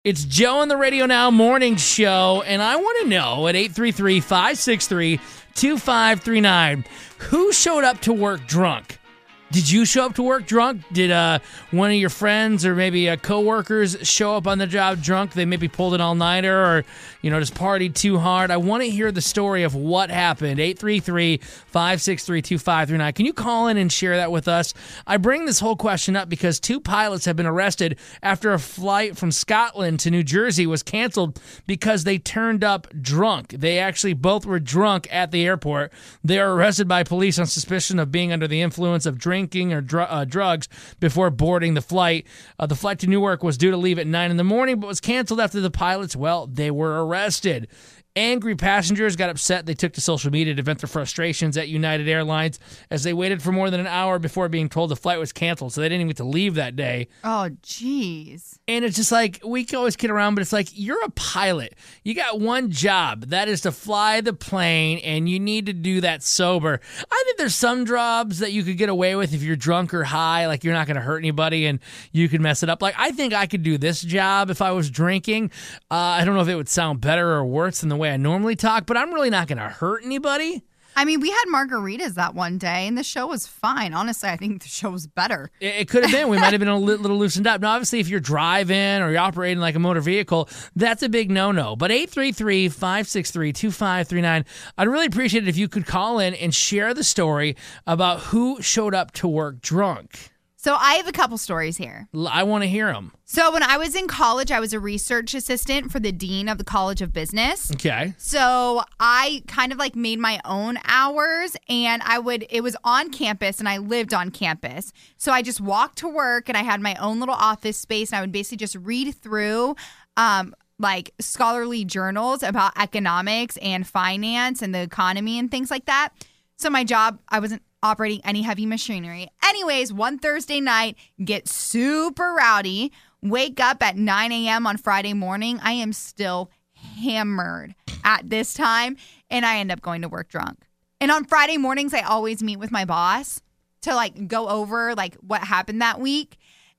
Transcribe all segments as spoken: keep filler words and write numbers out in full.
It's Joe on the Radio Now Morning Show, and I want to know at eight three three, five six three, two five three nine, who showed up to work drunk? Did you show up to work drunk? Did uh, one of your friends or maybe uh, coworkers show up on the job drunk? They maybe pulled an all-nighter or, you know, just partied too hard. I want to hear the story of what happened. eight three three, five six three, two five three nine. Can you call in and share that with us? I bring this whole question up because two pilots have been arrested after a flight from Scotland to New Jersey was canceled because they turned up drunk. They actually both were drunk at the airport. They are arrested by police on suspicion of being under the influence of drink or dr- uh, drugs before boarding the flight. Uh, the flight to Newark was due to leave at nine in the morning, but was canceled after the pilots, well, they were arrested. Angry passengers got upset. They took to social media to vent their frustrations at United Airlines as they waited for more than an hour before being told the flight was canceled, so they didn't even get to leave that day. Oh, jeez. And it's just like, we can always kid around, but it's like, you're a pilot. You got one job. That is to fly the plane, and you need to do that sober. I think there's some jobs that you could get away with if you're drunk or high, like you're not going to hurt anybody and you can mess it up. Like, I think I could do this job if I was drinking. Uh, I don't know if it would sound better or worse than the way I normally talk, but I'm really not going to hurt anybody. I mean, we had margaritas that one day, and the show was fine. Honestly, I think the show was better. It, it could have been. We might have been a li- little loosened up. Now, obviously, if you're driving or you're operating like a motor vehicle, that's a big no-no. But eight three three, five six three, two five three nine, I'd really appreciate it if you could call in and share the story about who showed up to work drunk. So I have a couple stories here. I want to hear them. So when I was in college, I was a research assistant for the dean of the College of Business. Okay. So I kind of like made my own hours, and I would, it was on campus and I lived on campus. So I just walked to work and I had my own little office space, and I would basically just read through um, like scholarly journals about economics and finance and the economy and things like that. So my job, I wasn't operating any heavy machinery. Anyways, one Thursday night, get super rowdy, wake up at nine a.m. on Friday morning. I am still hammered at this time, and I end up going to work drunk. And on Friday mornings, I always meet with my boss to like go over like what happened that week.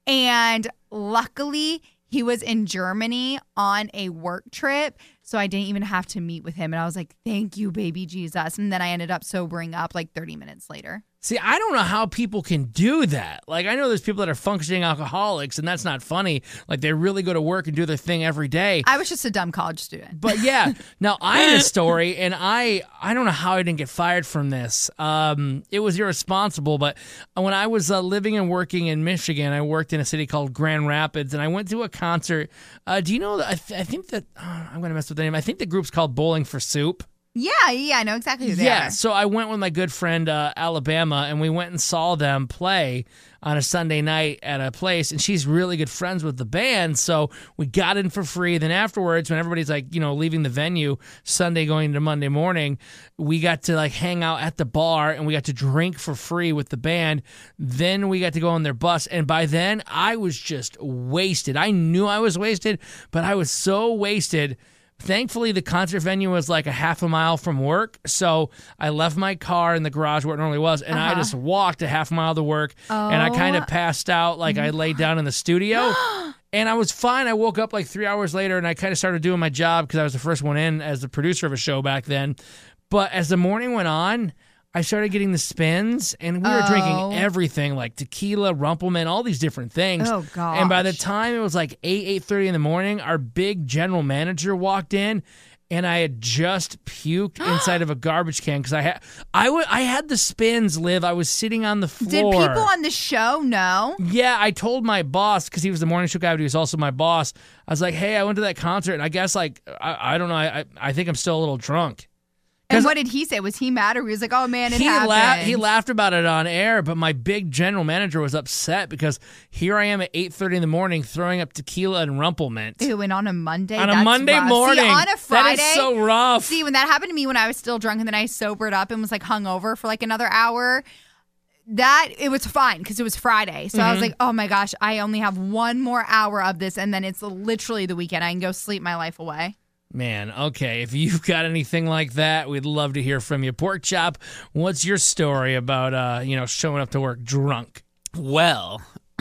And luckily, he was in Germany on a work trip, so I didn't even have to meet with him. And I was like, thank you, baby Jesus. And then I ended up sobering up like thirty minutes later. See, I don't know how people can do that. Like, I know there's people that are functioning alcoholics, and that's not funny. Like, they really go to work and do their thing every day. I was just a dumb college student. But yeah, now I had a story, and I I don't know how I didn't get fired from this. Um, it was irresponsible, but when I was uh, living and working in Michigan, I worked in a city called Grand Rapids, and I went to a concert. Uh, do you know, that I, th- I think that, oh, I'm going to mess with the name. I think the group's called Bowling for Soup. Yeah, yeah, I know exactly who they yeah, are. So I went with my good friend uh, Alabama, and we went and saw them play on a Sunday night at a place, and she's really good friends with the band, so we got in for free. Then afterwards, when everybody's like, you know, leaving the venue Sunday going into Monday morning, we got to like hang out at the bar, and we got to drink for free with the band. Then we got to go on their bus, and by then I was just wasted. I knew I was wasted, but I was so wasted. Thankfully, the concert venue was like a half a mile from work, so I left my car in the garage where it normally was, and uh-huh. I just walked a half mile to work, oh. and I kind of passed out like I laid down in the studio, and I was fine. I woke up like three hours later, and I kind of started doing my job because I was the first one in as the producer of a show back then. But as the morning went on, I started getting the spins, and we were oh. drinking everything like tequila, Rumpelman, all these different things. Oh, gosh. And by the time it was like eight, eight thirty in the morning, our big general manager walked in, and I had just puked inside of a garbage can because I had I, w- I had the spins, Liv. I was sitting on the floor. Did people on the show know? Yeah, I told my boss, because he was the morning show guy, but he was also my boss. I was like, hey, I went to that concert, and I guess, like, I, I don't know, I, I think I'm still a little drunk. And what did he say? Was he mad, or he was like, oh, man, it he happened? La- he laughed about it on air, but my big general manager was upset because here I am at eight thirty in the morning throwing up tequila and Rumpelmint. Ew, and on a Monday? On a That's Monday rough. morning. See, on a Friday? That is so rough. See, when that happened to me when I was still drunk and then I sobered up and was like hungover for like another hour, that, it was fine because it was Friday. So mm-hmm. I was like, oh my gosh, I only have one more hour of this, and then it's literally the weekend. I can go sleep my life away. Man, okay, if you've got anything like that, we'd love to hear from you. Pork Chop, what's your story about, uh, you know, showing up to work drunk? Well,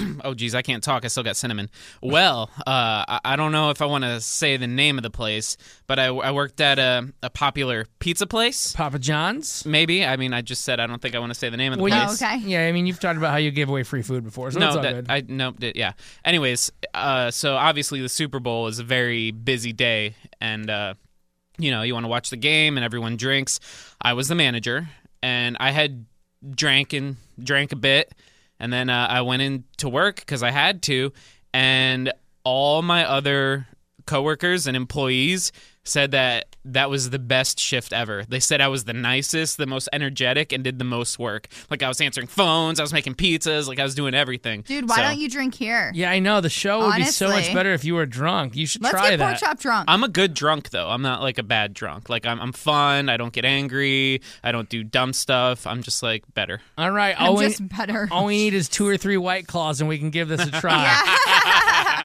oh, geez, I can't talk. I still got cinnamon. Well, uh, I, I don't know if I want to say the name of the place, but I, I worked at a, a popular pizza place. Papa John's? Maybe. I mean, I just said I don't think I want to say the name of the Well, you- place. Oh, okay. Yeah, I mean, you've talked about how you gave away free food before, so no, it's all that, good. I no, did- yeah. Anyways, uh, so obviously the Super Bowl is a very busy day, and uh, you know you want to watch the game, and everyone drinks. I was the manager, and I had drank and drank a bit, and then uh, I went in to work because I had to, and all my other coworkers and employees said that that was the best shift ever. They said I was the nicest, the most energetic, and did the most work. Like I was answering phones, I was making pizzas, like I was doing everything. Dude, why So, don't you drink here? Yeah, I know. The show would be so much Honestly. better if you were drunk. You should Let's try get that. pork chop drunk. I'm a good drunk though. I'm not like a bad drunk. Like I'm, I'm fun. I don't get angry. I don't do dumb stuff. I'm just like better. All right. I'm all we, just better. all we need is two or three White Claws, and we can give this a try. Yeah.